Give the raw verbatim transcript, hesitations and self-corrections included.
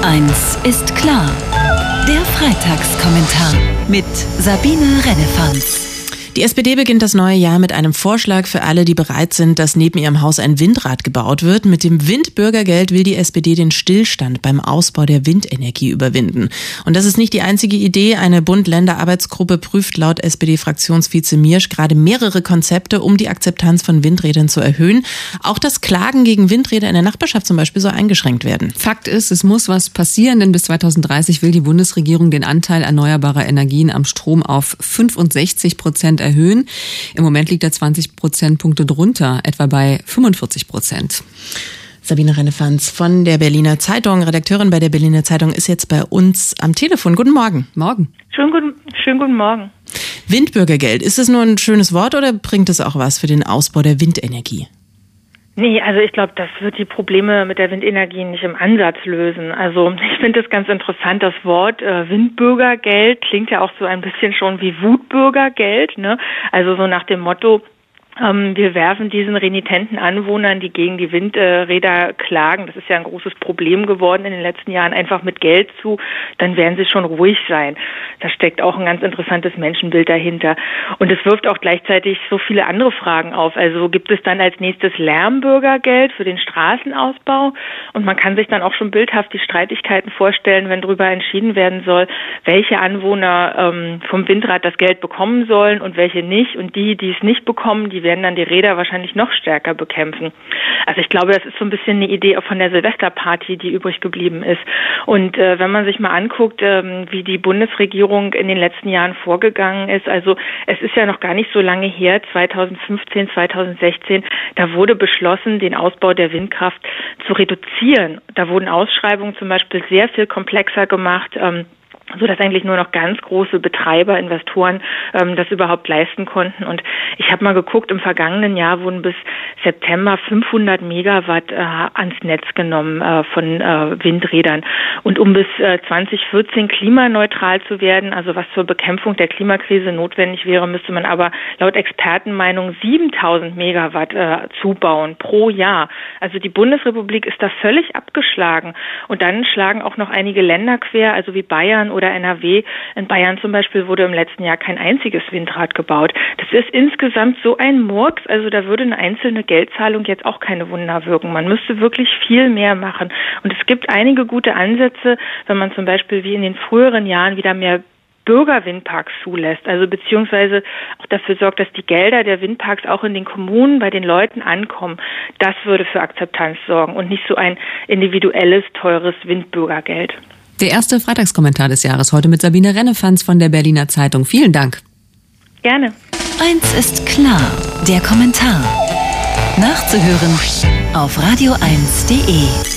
Eins ist klar. Der Freitagskommentar mit Sabine Rennefanz. Die S P D beginnt das neue Jahr mit einem Vorschlag für alle, die bereit sind, dass neben ihrem Haus ein Windrad gebaut wird. Mit dem Windbürgergeld will die S P D den Stillstand beim Ausbau der Windenergie überwinden. Und das ist nicht die einzige Idee. Eine Bund-Länder-Arbeitsgruppe prüft laut S P D-Fraktionsvize Miersch gerade mehrere Konzepte, um die Akzeptanz von Windrädern zu erhöhen. Auch das Klagen gegen Windräder in der Nachbarschaft zum Beispiel soll eingeschränkt werden. Fakt ist, es muss was passieren, denn bis zweitausenddreißig will die Bundesregierung den Anteil erneuerbarer Energien am Strom auf fünfundsechzig Prozent erhöhen. Im Moment liegt er zwanzig Prozentpunkte drunter, etwa bei fünfundvierzig Prozent. Sabine Rennefanz von der Berliner Zeitung, Redakteurin bei der Berliner Zeitung, ist jetzt bei uns am Telefon. Guten Morgen. Morgen. Schönen guten, schönen guten Morgen. Windbürgergeld, ist es nur ein schönes Wort oder bringt es auch was für den Ausbau der Windenergie? Nee, also ich glaube, das wird die Probleme mit der Windenergie nicht im Ansatz lösen. Also ich finde es ganz interessant, das Wort äh, Windbürgergeld klingt ja auch so ein bisschen schon wie Wutbürgergeld, ne? Also so nach dem Motto, Ähm, wir werfen diesen renitenten Anwohnern, die gegen die Windräder klagen, das ist ja ein großes Problem geworden in den letzten Jahren, einfach mit Geld zu, dann werden sie schon ruhig sein. Da steckt auch ein ganz interessantes Menschenbild dahinter. Und es wirft auch gleichzeitig so viele andere Fragen auf. Also gibt es dann als nächstes Lärmbürgergeld für den Straßenausbau? Und man kann sich dann auch schon bildhaft die Streitigkeiten vorstellen, wenn darüber entschieden werden soll, welche Anwohner ähm, vom Windrad das Geld bekommen sollen und welche nicht. Und die, die es nicht bekommen, die werden dann die Räder wahrscheinlich noch stärker bekämpfen. Also ich glaube, das ist so ein bisschen eine Idee auch von der Silvesterparty, die übrig geblieben ist. Und äh, wenn man sich mal anguckt, ähm, wie die Bundesregierung in den letzten Jahren vorgegangen ist, also es ist ja noch gar nicht so lange her, zweitausendfünfzehn, zweitausendsechzehn, da wurde beschlossen, den Ausbau der Windkraft zu reduzieren. Da wurden Ausschreibungen zum Beispiel sehr viel komplexer gemacht, ähm, so dass eigentlich nur noch ganz große Betreiber, Investoren ähm, das überhaupt leisten konnten. Und ich habe mal geguckt, im vergangenen Jahr wurden bis September fünfhundert Megawatt äh, ans Netz genommen äh, von äh, Windrädern. Und um bis äh, zwanzig vierzehn klimaneutral zu werden, also was zur Bekämpfung der Klimakrise notwendig wäre, müsste man aber laut Expertenmeinung siebentausend Megawatt äh, zubauen pro Jahr. Also die Bundesrepublik ist da völlig abgeschlagen. Und dann schlagen auch noch einige Länder quer, also wie Bayern oder N R W. In Bayern zum Beispiel wurde im letzten Jahr kein einziges Windrad gebaut. Das ist insgesamt so ein Murks, also da würde eine einzelne Geldzahlung jetzt auch keine Wunder wirken. Man müsste wirklich viel mehr machen. Und es gibt einige gute Ansätze, wenn man zum Beispiel wie in den früheren Jahren wieder mehr Bürgerwindparks zulässt, also beziehungsweise auch dafür sorgt, dass die Gelder der Windparks auch in den Kommunen bei den Leuten ankommen. Das würde für Akzeptanz sorgen und nicht so ein individuelles, teures Windbürgergeld. Der erste Freitagskommentar des Jahres heute mit Sabine Rennefanz von der Berliner Zeitung. Vielen Dank. Gerne. Eins ist klar, der Kommentar. Nachzuhören auf radio eins punkt de.